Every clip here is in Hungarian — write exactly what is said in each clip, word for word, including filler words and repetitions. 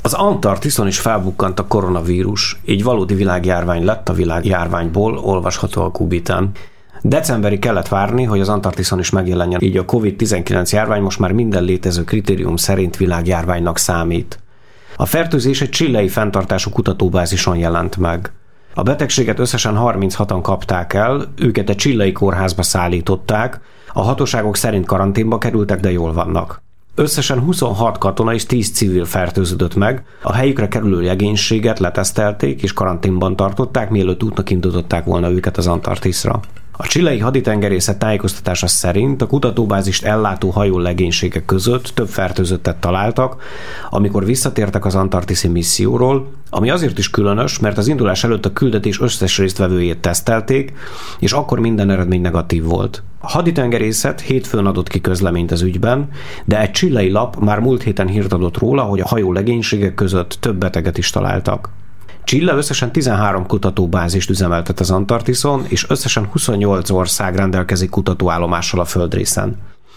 Az Antarktiszon is felbukkant a koronavírus, így valódi világjárvány lett a világjárványból, olvasható a Kubitán. Decemberi kellett várni, hogy az Antarktiszon is megjelenjen, így a kovid tizenkilenc járvány most már minden létező kritérium szerint világjárványnak számít. A fertőzés egy chilei fenntartású kutatóbázison jelent meg. A betegséget összesen harminchatan kapták el, őket egy chilei kórházba szállították, a hatóságok szerint karanténba kerültek, de jól vannak. Összesen huszonhat katona és tíz civil fertőződött meg, a helyükre kerülő legénységet letesztelték és karanténban tartották, mielőtt útnak indították volna őket az Antarktiszra. A chilei haditengerészet tájékoztatása szerint a kutatóbázist ellátó hajó legénységek között több fertőzöttet találtak, amikor visszatértek az antarktiszi misszióról, ami azért is különös, mert az indulás előtt a küldetés összes résztvevőjét tesztelték, és akkor minden eredmény negatív volt. A haditengerészet hétfőn adott ki közleményt az ügyben, de egy chilei lap már múlt héten hírt adott róla, hogy a hajó legénységek között több beteget is találtak. Chile összesen tizenhárom kutatóbázist üzemeltet az Antarktiszon, és összesen huszonnyolc ország rendelkezik kutatóállomással a földrészen.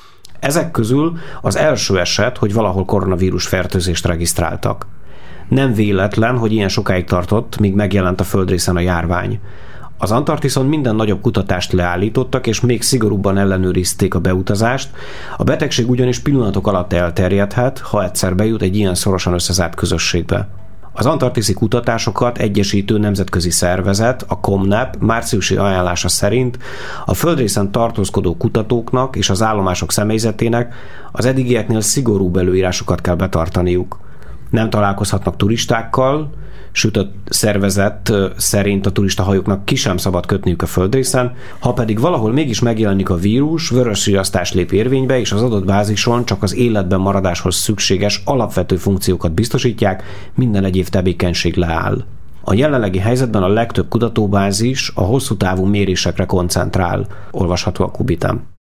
Ezek közül az első eset, hogy valahol koronavírus fertőzést regisztráltak. Nem véletlen, hogy ilyen sokáig tartott, míg megjelent a földrészen a járvány. Az Antarktiszon minden nagyobb kutatást leállítottak, és még szigorúbban ellenőrizték a beutazást, a betegség ugyanis pillanatok alatt elterjedhet, ha egyszer bejut egy ilyen szorosan összezárt közösségbe. Az antarktiszi kutatásokat egyesítő nemzetközi szervezet, a COMNEP márciusi ajánlása szerint a földrészen tartózkodó kutatóknak és az állomások személyzetének az eddigieknél szigorúbb előírásokat kell betartaniuk. Nem találkozhatnak turistákkal, sőt a szervezet szerint a turistahajóknak ki sem szabad kötniük a földrészen, ha pedig valahol mégis megjelenik a vírus, vörös riasztás lép érvénybe, és az adott bázison csak az életben maradáshoz szükséges alapvető funkciókat biztosítják, minden egyéb tevékenység leáll. A jelenlegi helyzetben a legtöbb kutatóbázis a hosszú távú mérésekre koncentrál, olvasható a Kubitán.